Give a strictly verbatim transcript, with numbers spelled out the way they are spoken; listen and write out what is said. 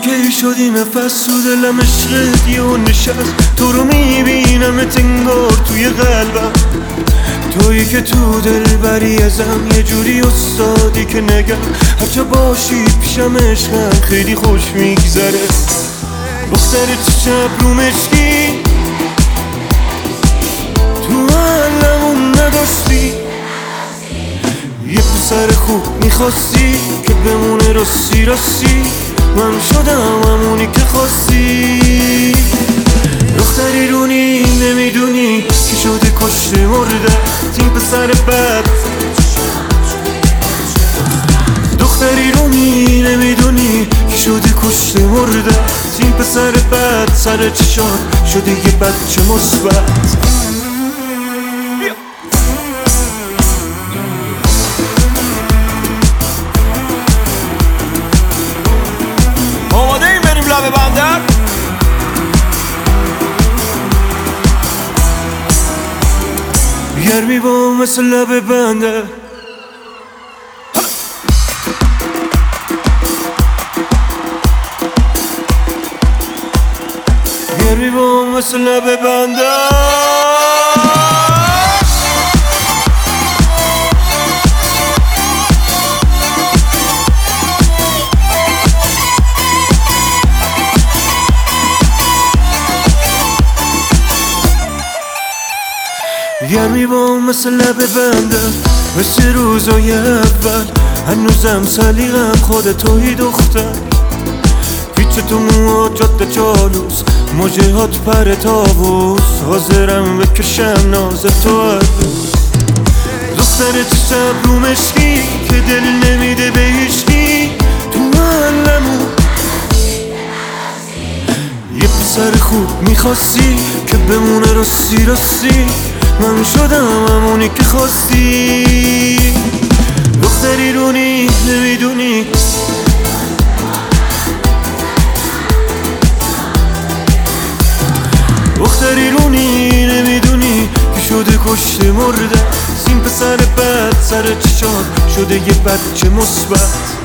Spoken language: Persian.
که شدی نفس تو دلم عشقت یه نشست. تو رو میبینم انگار توی قلبم، تویی که تو دل بری ازم، یه جوری استادی که نگم هرچه باشی پیشم عشقم خیلی خوش میگذره. دختر تو شب رو مشکی تو علمون نداشتی، یه پسر خوب میخواستی که بمونه راستی راستی، من شدم همونی که خواستی. دختری رونی نمیدونی که شده کشته مرده این پسر بد. دختری رونی نمیدونی که شده کشته مرده این پسر بد، سر چشات شده یه بچه مثبت. آماده این بریم لب بندر؟ گرمی با مثل لب بندر، گرمی با مثل لب بندر. گرمی با مثل لب بنده، مثل روزای اول هنوزم سلیقم خود توی دختر. پیچ تو موها جاده جالوس، موجهات پر تابوس، حاضرم بکشم ناز تو هر روز. دختر تو شب رو مشکی که دل نمیده به هیچکی تو محلمون، یه پسر خوب میخواستی که بمونه راستی راستی، من شدم همونی که خواستی. دختری رونی نمیدونی دختری رونی نمیدونی که شده کشته مرده این پسر بد، سر چشات شده یه بچه مثبت.